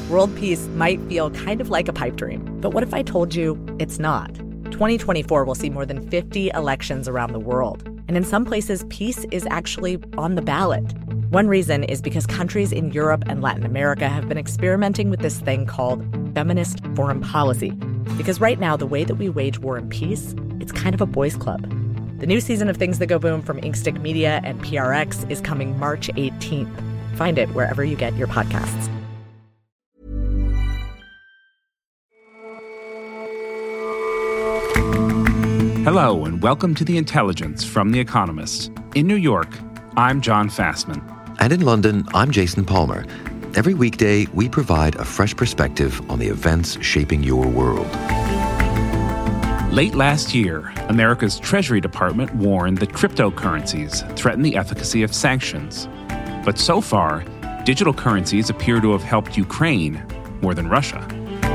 World peace might feel kind of like a pipe dream, but what if I told you it's not? 2024 will see more than 50 elections around the world, and in some places, peace is actually on the ballot. One reason is because countries in Europe and Latin America have been experimenting with this thing called feminist foreign policy. Because right now, the way that we wage war and peace, it's kind of a boys' club. The new season of Things That Go Boom from Inkstick Media and PRX is coming March 18th. Find it wherever you get your podcasts. Hello, and welcome to The Intelligence from The Economist. In New York, I'm John Fassman. And in London, I'm Jason Palmer. Every weekday, we provide a fresh perspective on the events shaping your world. Late last year, America's Treasury Department warned that cryptocurrencies threaten the efficacy of sanctions. But so far, digital currencies appear to have helped Ukraine more than Russia.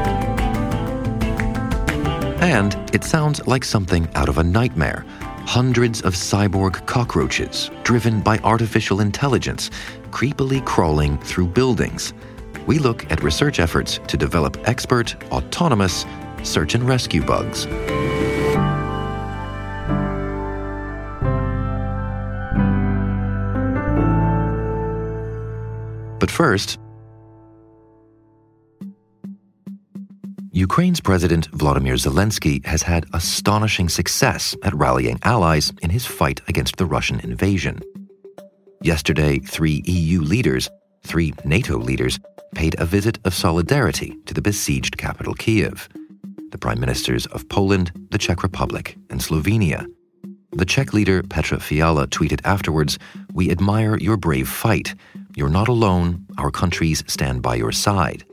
And it sounds like something out of a nightmare. Hundreds of cyborg cockroaches, driven by artificial intelligence, creepily crawling through buildings. We look at research efforts to develop expert, autonomous search and rescue bugs. But first, Ukraine's President Volodymyr Zelensky has had astonishing success at rallying allies in his fight against the Russian invasion. Yesterday, 3 EU leaders, 3 NATO leaders, paid a visit of solidarity to the besieged capital Kyiv. The prime ministers of Poland, the Czech Republic, and Slovenia. The Czech leader Petra Fiala tweeted afterwards, "We admire your brave fight. You're not alone. Our countries stand by your side."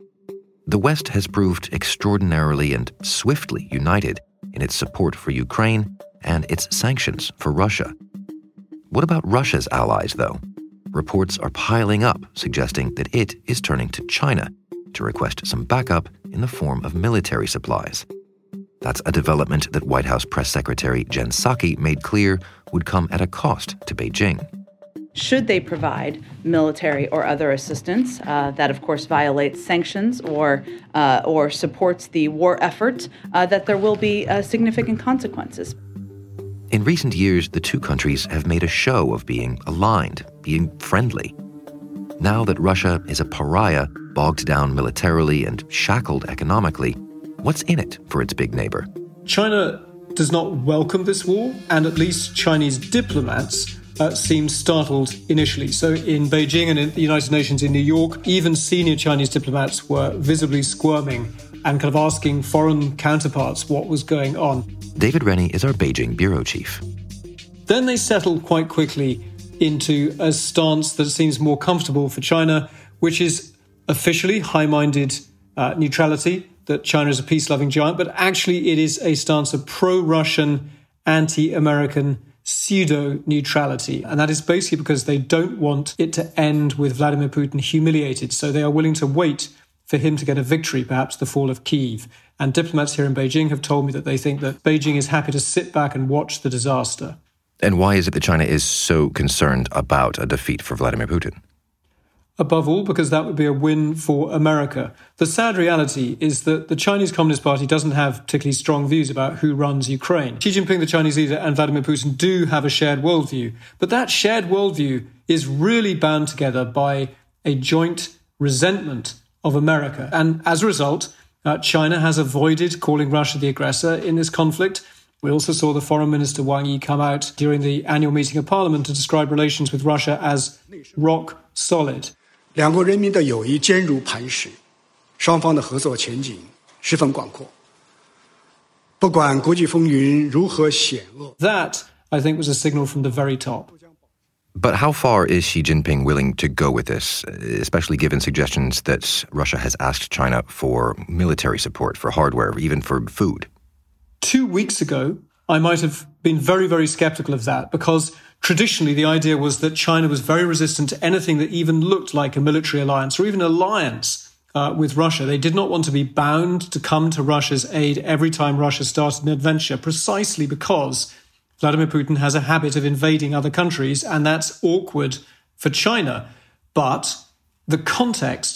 The West has proved extraordinarily and swiftly united in its support for Ukraine and its sanctions for Russia. What about Russia's allies, though? Reports are piling up suggesting that it is turning to China to request some backup in the form of military supplies. That's a development that White House Press Secretary Jen Psaki made clear would come at a cost to Beijing. Should they provide military or other assistance that, of course, violates sanctions or supports the war effort, that there will be significant consequences. In recent years, the two countries have made a show of being aligned, being friendly. Now that Russia is a pariah, bogged down militarily and shackled economically, what's in it for its big neighbor? China does not welcome this war, and at least Chinese diplomats seemed startled initially. So in Beijing and in the United Nations in New York, even senior Chinese diplomats were visibly squirming and kind of asking foreign counterparts what was going on. David Rennie is our Beijing bureau chief. Then they settled quite quickly into a stance that seems more comfortable for China, which is officially high-minded neutrality, that China is a peace-loving giant, but actually it is a stance of pro-Russian, anti-American pseudo-neutrality. And that is basically because they don't want it to end with Vladimir Putin humiliated. So they are willing to wait for him to get a victory, perhaps the fall of Kyiv. And diplomats here in Beijing have told me that they think that Beijing is happy to sit back and watch the disaster. And why is it that China is so concerned about a defeat for Vladimir Putin? Above all, because that would be a win for America. The sad reality is that the Chinese Communist Party doesn't have particularly strong views about who runs Ukraine. Xi Jinping, the Chinese leader, and Vladimir Putin do have a shared worldview. But that shared worldview is really bound together by a joint resentment of America. And as a result, China has avoided calling Russia the aggressor in this conflict. We also saw the Foreign Minister Wang Yi come out during the annual meeting of Parliament to describe relations with Russia as rock solid. 两国人民的友谊坚如磐石，双方的合作前景十分广阔。不管国际风云如何险恶， That, I think, was a signal from the very top. But how far is Xi Jinping willing to go with this, especially given suggestions that Russia has asked China for military support, for hardware, even for food? 2 weeks ago, I might have been very, very skeptical of that because traditionally the idea was that China was very resistant to anything that even looked like a military alliance or even alliance with Russia. They did not want to be bound to come to Russia's aid every time Russia started an adventure, precisely because Vladimir Putin has a habit of invading other countries, and that's awkward for China. But the context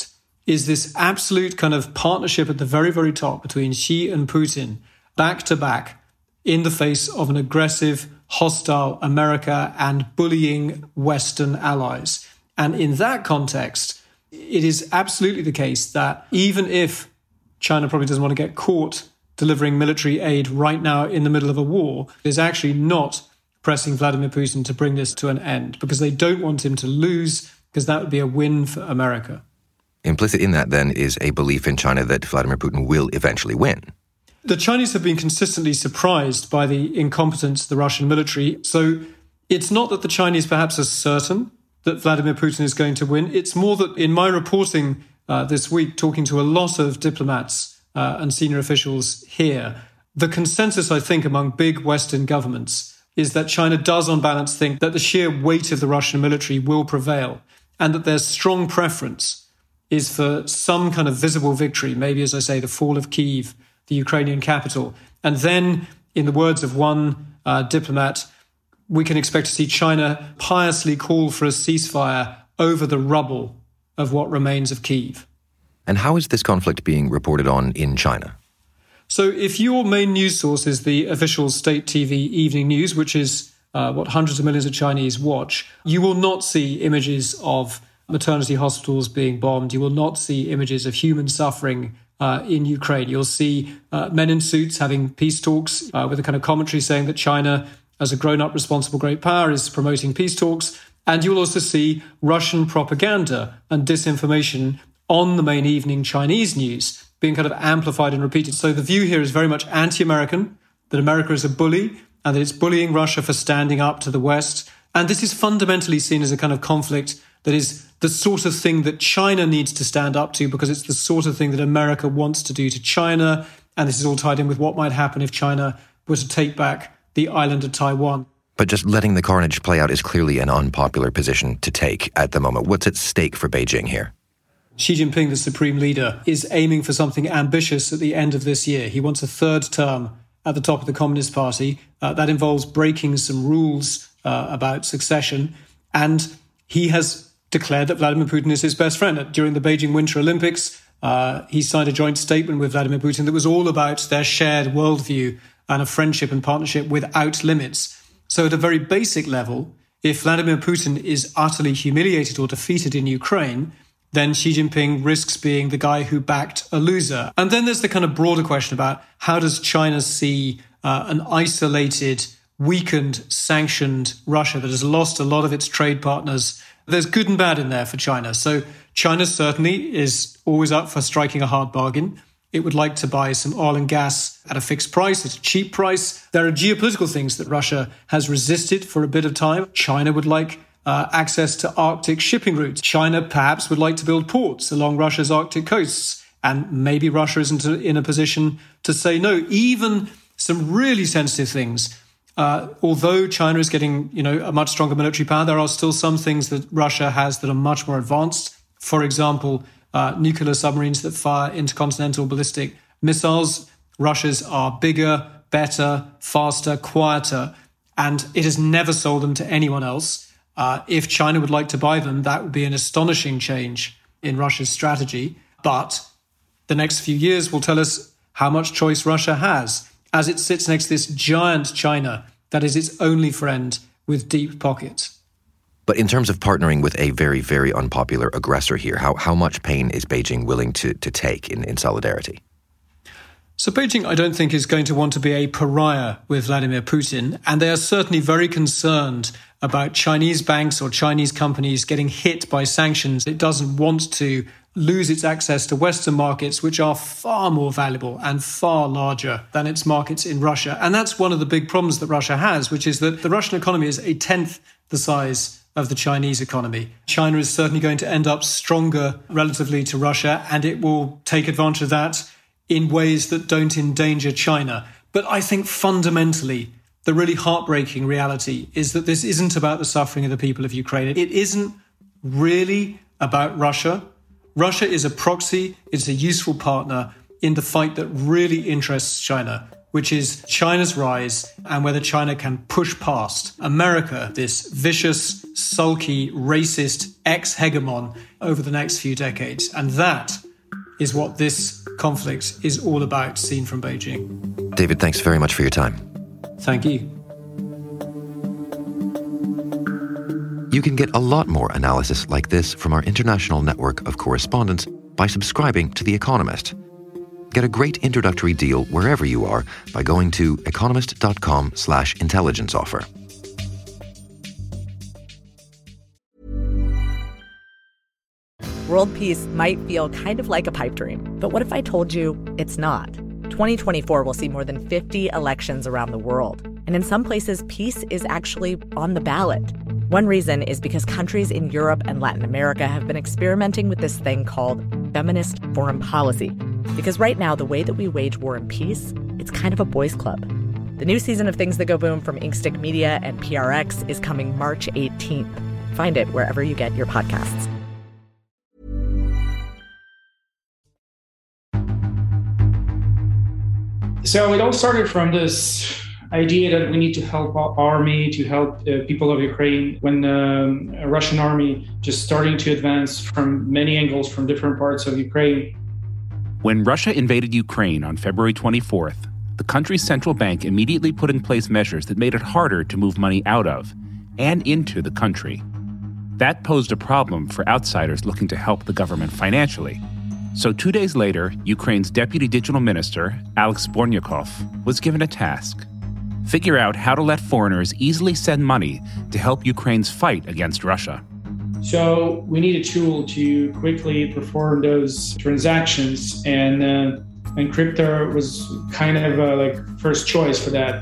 is this absolute kind of partnership at the very, very top between Xi and Putin, back to back, in the face of an aggressive, hostile America and bullying Western allies. And in that context, it is absolutely the case that even if China probably doesn't want to get caught delivering military aid right now in the middle of a war, it is actually not pressing Vladimir Putin to bring this to an end because they don't want him to lose, because that would be a win for America. Implicit in that, then, is a belief in China that Vladimir Putin will eventually win. The Chinese have been consistently surprised by the incompetence of the Russian military. So it's not that the Chinese perhaps are certain that Vladimir Putin is going to win. It's more that in my reporting this week, talking to a lot of diplomats and senior officials here, the consensus, I think, among big Western governments is that China does, on balance, think that the sheer weight of the Russian military will prevail and that their strong preference is for some kind of visible victory, maybe, as I say, the fall of Kyiv, the Ukrainian capital. And then, in the words of one diplomat, we can expect to see China piously call for a ceasefire over the rubble of what remains of Kyiv. And how is this conflict being reported on in China? So if your main news source is the official state TV evening news, which is what hundreds of millions of Chinese watch, you will not see images of maternity hospitals being bombed. You will not see images of human suffering in Ukraine. You'll see men in suits having peace talks with a kind of commentary saying that China, as a grown-up responsible great power, is promoting peace talks. And you'll also see Russian propaganda and disinformation on the main evening Chinese news being kind of amplified and repeated. So the view here is very much anti-American, that America is a bully and that it's bullying Russia for standing up to the West. And this is fundamentally seen as a kind of conflict that is the sort of thing that China needs to stand up to because it's the sort of thing that America wants to do to China. And this is all tied in with what might happen if China were to take back the island of Taiwan. But just letting the carnage play out is clearly an unpopular position to take at the moment. What's at stake for Beijing here? Xi Jinping, the supreme leader, is aiming for something ambitious at the end of this year. He wants a third term at the top of the Communist Party. That involves breaking some rules about succession. And he has declared that Vladimir Putin is his best friend. During the Beijing Winter Olympics, he signed a joint statement with Vladimir Putin that was all about their shared worldview and a friendship and partnership without limits. So at a very basic level, if Vladimir Putin is utterly humiliated or defeated in Ukraine, then Xi Jinping risks being the guy who backed a loser. And then there's the kind of broader question about how does China see an isolated, weakened, sanctioned Russia that has lost a lot of its trade partners. There's good and bad in there for China. So China certainly is always up for striking a hard bargain. It would like to buy some oil and gas at a fixed price, at a cheap price. There are geopolitical things that Russia has resisted for a bit of time. China would like access to Arctic shipping routes. China perhaps would like to build ports along Russia's Arctic coasts. And maybe Russia isn't in a position to say no. Even some really sensitive things. Although China is getting, a much stronger military power, there are still some things that Russia has that are much more advanced. For example, nuclear submarines that fire intercontinental ballistic missiles. Russia's are bigger, better, faster, quieter, and it has never sold them to anyone else. If China would like to buy them, that would be an astonishing change in Russia's strategy. But the next few years will tell us how much choice Russia has as it sits next to this giant China that is its only friend with deep pockets. But in terms of partnering with a very, very unpopular aggressor here, how much pain is Beijing willing to take in solidarity? So Beijing, I don't think, is going to want to be a pariah with Vladimir Putin, and they are certainly very concerned about Chinese banks or Chinese companies getting hit by sanctions. It doesn't want to lose its access to Western markets, which are far more valuable and far larger than its markets in Russia. And that's one of the big problems that Russia has, which is that the Russian economy is a tenth the size of the Chinese economy. China is certainly going to end up stronger relatively to Russia, and it will take advantage of that in ways that don't endanger China. But I think fundamentally, the really heartbreaking reality is that this isn't about the suffering of the people of Ukraine. It isn't really about Russia. Russia is a proxy, it's a useful partner in the fight that really interests China, which is China's rise and whether China can push past America, this vicious, sulky, racist ex-hegemon, over the next few decades. And that is what this conflict is all about, seen from Beijing. David, thanks very much for your time. Thank you. You can get a lot more analysis like this from our international network of correspondents by subscribing to The Economist. Get a great introductory deal wherever you are by going to economist.com/intelligence offer. World peace might feel kind of like a pipe dream, but what if I told you it's not? 2024 will see more than 50 elections around the world. And in some places, peace is actually on the ballot. One reason is because countries in Europe and Latin America have been experimenting with this thing called feminist foreign policy. Because right now, the way that we wage war and peace, it's kind of a boys' club. The new season of Things That Go Boom from Inkstick Media and PRX is coming March 18th. Find it wherever you get your podcasts. So it all started from this idea that we need to help our army, to help people of Ukraine, when a Russian army just starting to advance from many angles from different parts of Ukraine. When Russia invaded Ukraine on February 24th, the country's central bank immediately put in place measures that made it harder to move money out of and into the country. That posed a problem for outsiders looking to help the government financially. So 2 days later, Ukraine's deputy digital minister, Alex Bornyakov, was given a task: figure out how to let foreigners easily send money to help Ukraine's fight against Russia. So we need a tool to quickly perform those transactions, and crypto was kind of like first choice for that.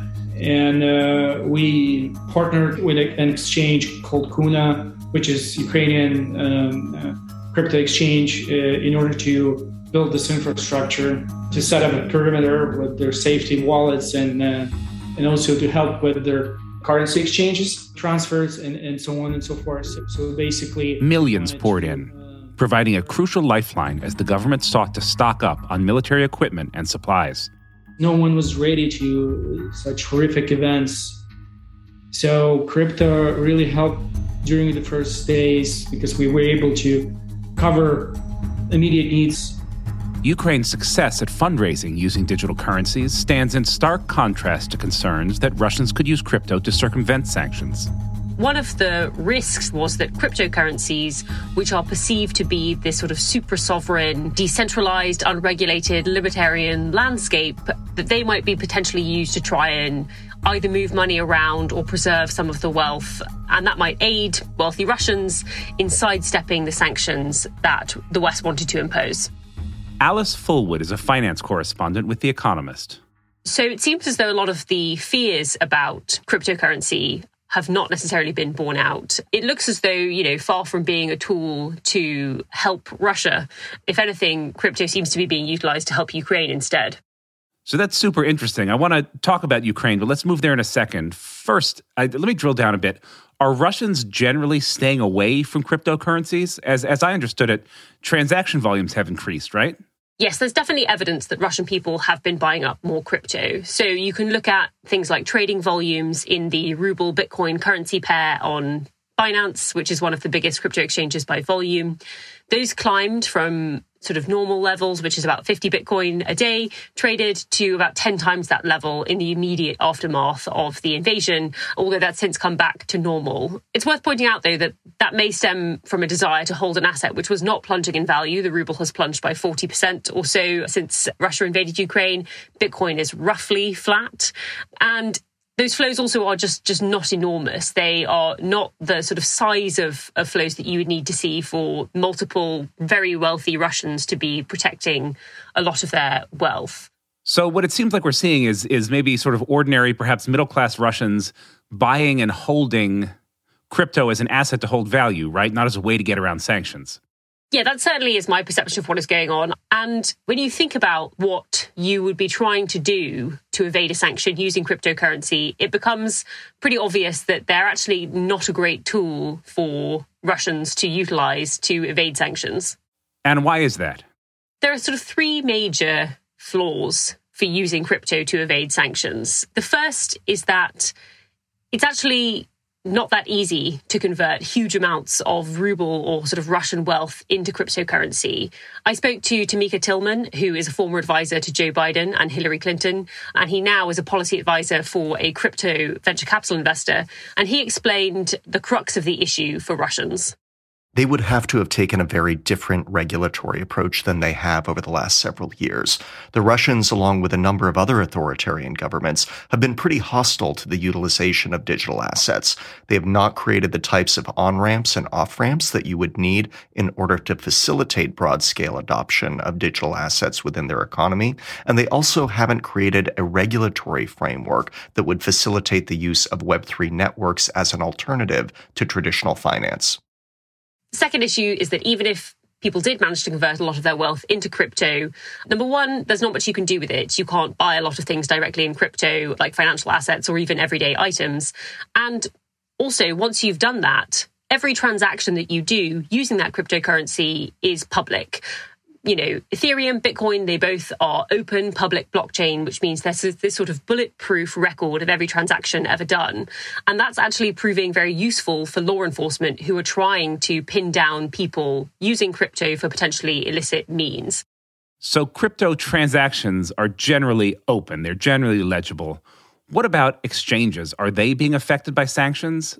And we partnered with an exchange called Kuna, which is Ukrainian crypto exchange, in order to build this infrastructure, to set up a perimeter with their safety wallets, and also to help with their currency exchanges, transfers, and so on and so forth. So basically, millions poured in, providing a crucial lifeline as the government sought to stock up on military equipment and supplies. No one was ready to such horrific events. So crypto really helped during the first days because we were able to cover immediate needs. Ukraine's success at fundraising using digital currencies stands in stark contrast to concerns that Russians could use crypto to circumvent sanctions. One of the risks was that cryptocurrencies, which are perceived to be this sort of super-sovereign, decentralized, unregulated, libertarian landscape, that they might be potentially used to try and either move money around or preserve some of the wealth. And that might aid wealthy Russians in sidestepping the sanctions that the West wanted to impose. Alice Fullwood is a finance correspondent with The Economist. So it seems as though a lot of the fears about cryptocurrency have not necessarily been borne out. It looks as though, far from being a tool to help Russia, if anything, crypto seems to be being utilized to help Ukraine instead. So that's super interesting. I want to talk about Ukraine, but let's move there in a second. First, let me drill down a bit. Are Russians generally staying away from cryptocurrencies? As I understood it, transaction volumes have increased, right? Yes, there's definitely evidence that Russian people have been buying up more crypto. So you can look at things like trading volumes in the ruble Bitcoin currency pair on Binance, which is one of the biggest crypto exchanges by volume. Those climbed from sort of normal levels, which is about 50 Bitcoin a day, traded to about 10 times that level in the immediate aftermath of the invasion, although that's since come back to normal. It's worth pointing out, though, that that may stem from a desire to hold an asset which was not plunging in value. The ruble has plunged by 40% or so since Russia invaded Ukraine. Bitcoin is roughly flat. And those flows also are just not enormous. They are not the sort of size of flows that you would need to see for multiple very wealthy Russians to be protecting a lot of their wealth. So what it seems like we're seeing is maybe sort of ordinary, perhaps middle-class Russians buying and holding crypto as an asset to hold value, right? Not as a way to get around sanctions. Yeah, that certainly is my perception of what is going on. And when you think about what you would be trying to do to evade a sanction using cryptocurrency, it becomes pretty obvious that they're actually not a great tool for Russians to utilize to evade sanctions. And why is that? There are sort of three major flaws for using crypto to evade sanctions. The first is that it's actually not that easy to convert huge amounts of ruble or sort of Russian wealth into cryptocurrency. I spoke to Tamika Tillman, who is a former advisor to Joe Biden and Hillary Clinton, and he now is a policy advisor for a crypto venture capital investor. And he explained the crux of the issue for Russians. They would have to have taken a very different regulatory approach than they have over the last several years. The Russians, along with a number of other authoritarian governments, have been pretty hostile to the utilization of digital assets. They have not created the types of on-ramps and off-ramps that you would need in order to facilitate broad-scale adoption of digital assets within their economy. And they also haven't created a regulatory framework that would facilitate the use of Web3 networks as an alternative to traditional finance. Second issue is that even if people did manage to convert a lot of their wealth into crypto, number one, there's not much you can do with it. You can't buy a lot of things directly in crypto, like financial assets or even everyday items. And also, once you've done that, every transaction that you do using that cryptocurrency is public. You know, Ethereum, Bitcoin, they both are open public blockchain, which means there's this sort of bulletproof record of every transaction ever done. And that's actually proving very useful for law enforcement who are trying to pin down people using crypto for potentially illicit means. So crypto transactions are generally open. They're generally legible. What about exchanges? Are they being affected by sanctions?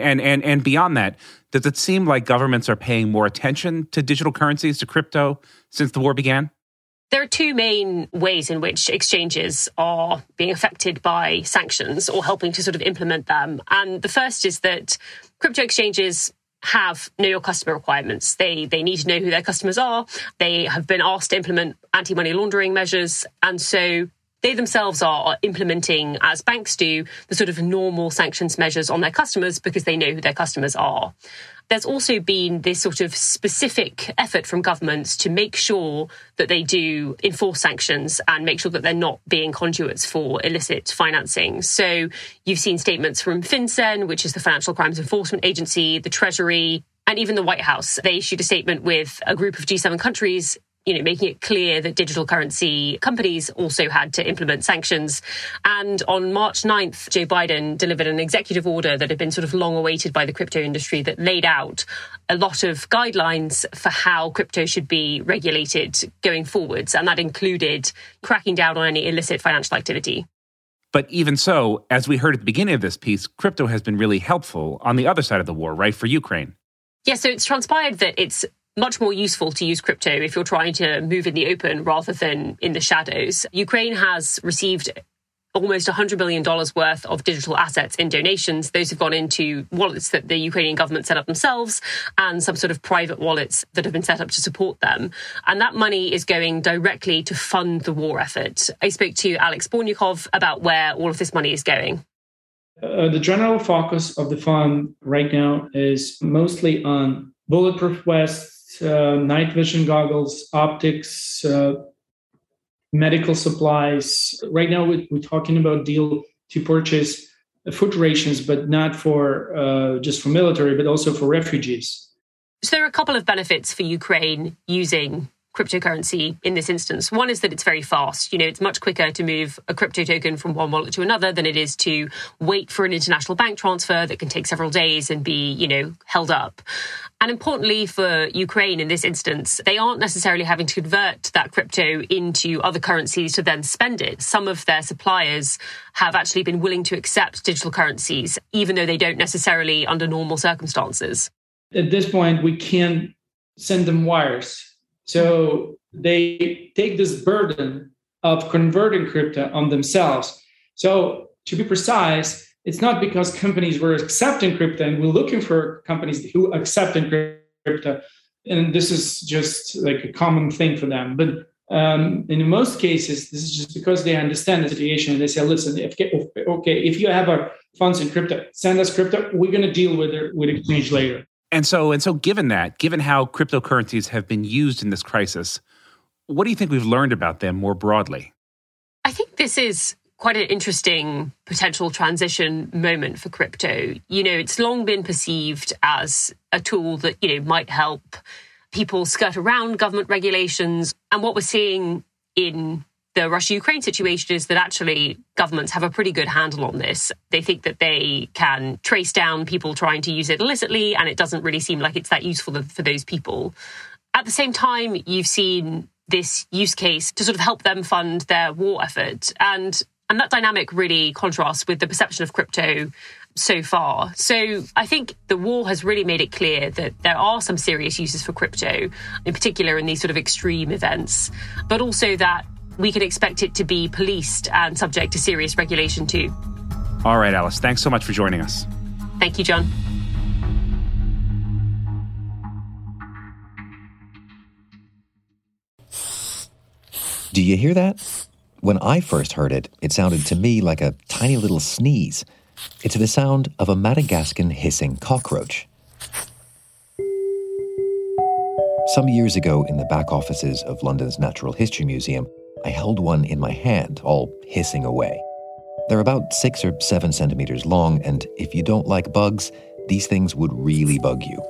And beyond that, does it seem like governments are paying more attention to digital currencies, to crypto, since the war began? There are two main ways in which exchanges are being affected by sanctions or helping to sort of implement them. And the first is that crypto exchanges have know your customer requirements. They need to know who their customers are. They have been asked to implement anti-money laundering measures. And so they themselves are implementing, as banks do, the sort of normal sanctions measures on their customers because they know who their customers are. There's also been this sort of specific effort from governments to make sure that they do enforce sanctions and make sure that they're not being conduits for illicit financing. So you've seen statements from FinCEN, which is the Financial Crimes Enforcement Agency, the Treasury, and even the White House. They issued a statement with a group of G7 countries, making it clear that digital currency companies also had to implement sanctions. And on March 9th, Joe Biden delivered an executive order that had been sort of long awaited by the crypto industry that laid out a lot of guidelines for how crypto should be regulated going forwards. And that included cracking down on any illicit financial activity. But even so, as we heard at the beginning of this piece, crypto has been really helpful on the other side of the war, right, for Ukraine? Yeah, so it's transpired that it's much more useful to use crypto if you're trying to move in the open rather than in the shadows. Ukraine has received almost $100 billion worth of digital assets in donations. Those have gone into wallets that the Ukrainian government set up themselves and some sort of private wallets that have been set up to support them. And that money is going directly to fund the war effort. I spoke to Alex Bornyakov about where all of this money is going. The general focus of the fund right now is mostly on bulletproof vests, night vision goggles, optics, medical supplies. Right now, we're talking about deal to purchase food rations, but not for just for military, but also for refugees. So there are a couple of benefits for Ukraine using cryptocurrency in this instance. One is that it's very fast. It's much quicker to move a crypto token from one wallet to another than it is to wait for an international bank transfer that can take several days and be, held up. And importantly for Ukraine in this instance, they aren't necessarily having to convert that crypto into other currencies to then spend it. Some of their suppliers have actually been willing to accept digital currencies, even though they don't necessarily under normal circumstances. At this point, we can't send them wires. So they take this burden of converting crypto on themselves. So to be precise, it's not because companies were accepting crypto and we're looking for companies who accept crypto. And this is just like a common thing for them. But in most cases, this is just because they understand the situation and they say, listen, if you have our funds in crypto, send us crypto. We're going to deal with exchange later. And so given how cryptocurrencies have been used in this crisis, what do you think we've learned about them more broadly? I think this is quite an interesting potential transition moment for crypto. It's long been perceived as a tool that, might help people skirt around government regulations. And what we're seeing in the Russia-Ukraine situation is that actually governments have a pretty good handle on this. They think that they can trace down people trying to use it illicitly, and it doesn't really seem like it's that useful for those people. At the same time, you've seen this use case to sort of help them fund their war effort. And that dynamic really contrasts with the perception of crypto so far. So I think the war has really made it clear that there are some serious uses for crypto, in particular in these sort of extreme events, but also that we can expect it to be policed and subject to serious regulation too. All right, Alice, thanks so much for joining us. Thank you, John. Do you hear that? When I first heard it, it sounded to me like a tiny little sneeze. It's the sound of a Madagascan hissing cockroach. Some years ago, in the back offices of London's Natural History Museum, I held one in my hand, all hissing away. They're about 6 or 7 centimeters long, and if you don't like bugs, these things would really bug you.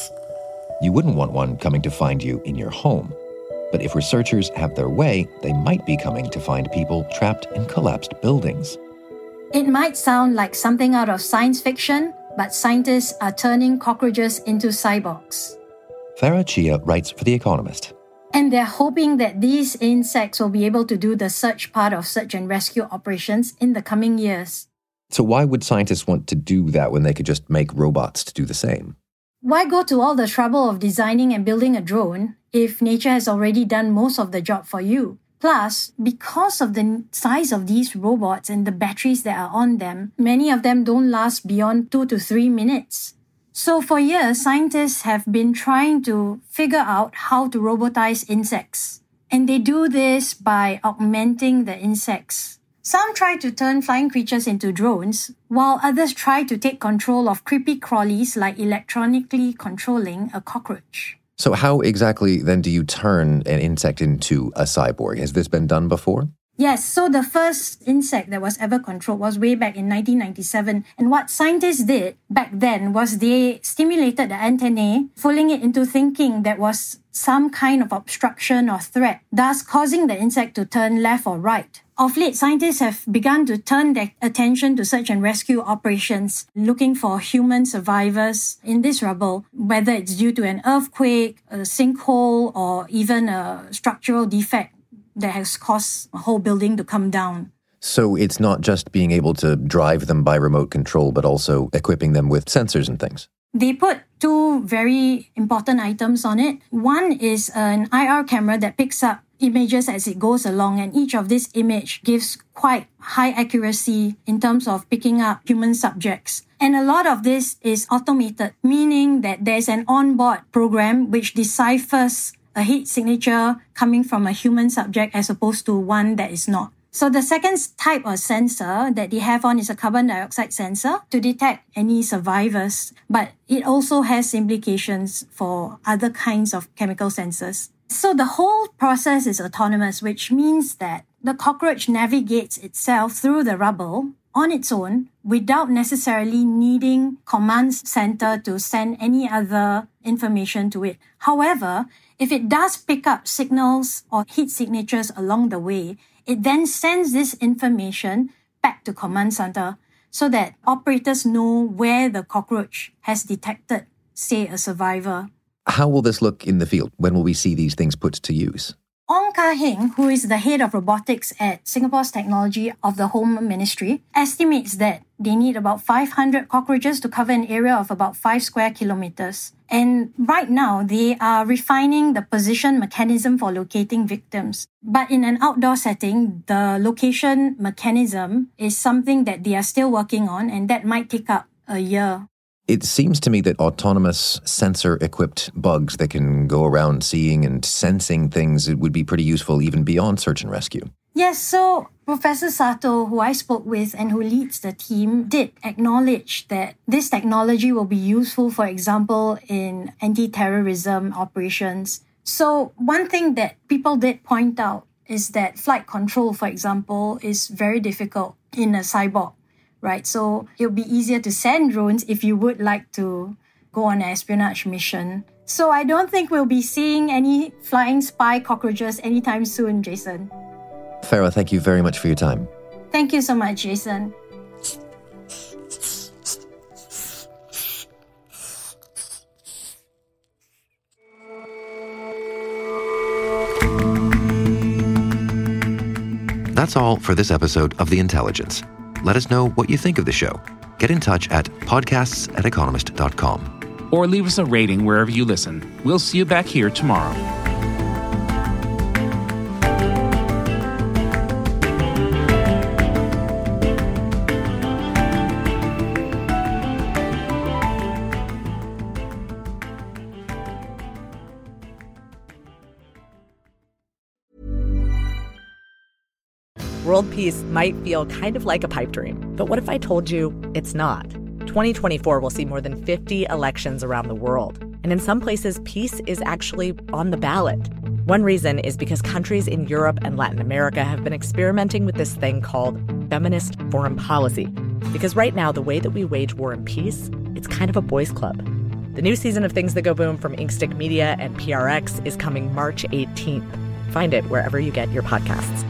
You wouldn't want one coming to find you in your home. But if researchers have their way, they might be coming to find people trapped in collapsed buildings. It might sound like something out of science fiction, but scientists are turning cockroaches into cyborgs. Farah Chia writes for The Economist. And they're hoping that these insects will be able to do the search part of search and rescue operations in the coming years. So why would scientists want to do that when they could just make robots to do the same? Why go to all the trouble of designing and building a drone if nature has already done most of the job for you? Plus, because of the size of these robots and the batteries that are on them, many of them don't last beyond 2 to 3 minutes. So for years, scientists have been trying to figure out how to robotize insects. And they do this by augmenting the insects. Some try to turn flying creatures into drones, while others try to take control of creepy crawlies like electronically controlling a cockroach. So how exactly then do you turn an insect into a cyborg? Has this been done before? Yes, so the first insect that was ever controlled was way back in 1997. And what scientists did back then was they stimulated the antennae, fooling it into thinking there was some kind of obstruction or threat, thus causing the insect to turn left or right. Of late, scientists have begun to turn their attention to search and rescue operations, looking for human survivors in this rubble, whether it's due to an earthquake, a sinkhole, or even a structural defect that has caused a whole building to come down. So it's not just being able to drive them by remote control, but also equipping them with sensors and things. They put 2 very important items on it. One is an IR camera that picks up images as it goes along, and each of this image gives quite high accuracy in terms of picking up human subjects. And a lot of this is automated, meaning that there's an onboard program which deciphers a heat signature coming from a human subject as opposed to one that is not. So the second type of sensor that they have on is a carbon dioxide sensor to detect any survivors, but it also has implications for other kinds of chemical sensors. So the whole process is autonomous, which means that the cockroach navigates itself through the rubble on its own without necessarily needing command center to send any other information to it. However, if it does pick up signals or heat signatures along the way, it then sends this information back to command center so that operators know where the cockroach has detected, say, a survivor. How will this look in the field? When will we see these things put to use? Ong Kah-Heng, who is the head of robotics at Singapore's Technology of the Home Ministry, estimates that they need about 500 cockroaches to cover an area of about 5 square kilometers. And right now, they are refining the position mechanism for locating victims. But in an outdoor setting, the location mechanism is something that they are still working on, and that might take up a year. It seems to me that autonomous sensor-equipped bugs that can go around seeing and sensing things would be pretty useful even beyond search and rescue. Yes, so Professor Sato, who I spoke with and who leads the team, did acknowledge that this technology will be useful, for example, in anti-terrorism operations. So one thing that people did point out is that flight control, for example, is very difficult in a cyborg. Right, so it'll be easier to send drones if you would like to go on an espionage mission. So I don't think we'll be seeing any flying spy cockroaches anytime soon, Jason. Farah, thank you very much for your time. Thank you so much, Jason. That's all for this episode of The Intelligence. Let us know what you think of the show. Get in touch at podcasts@economist.com. Or leave us a rating wherever you listen. We'll see you back here tomorrow. World peace might feel kind of like a pipe dream, but what if I told you it's not? 2024 will see more than 50 elections around the world, and in some places, peace is actually on the ballot. One reason is because countries in Europe and Latin America have been experimenting with this thing called feminist foreign policy, because right now, the way that we wage war and peace, it's kind of a boys' club. The new season of Things That Go Boom from Inkstick Media and PRX is coming March 18th. Find it wherever you get your podcasts.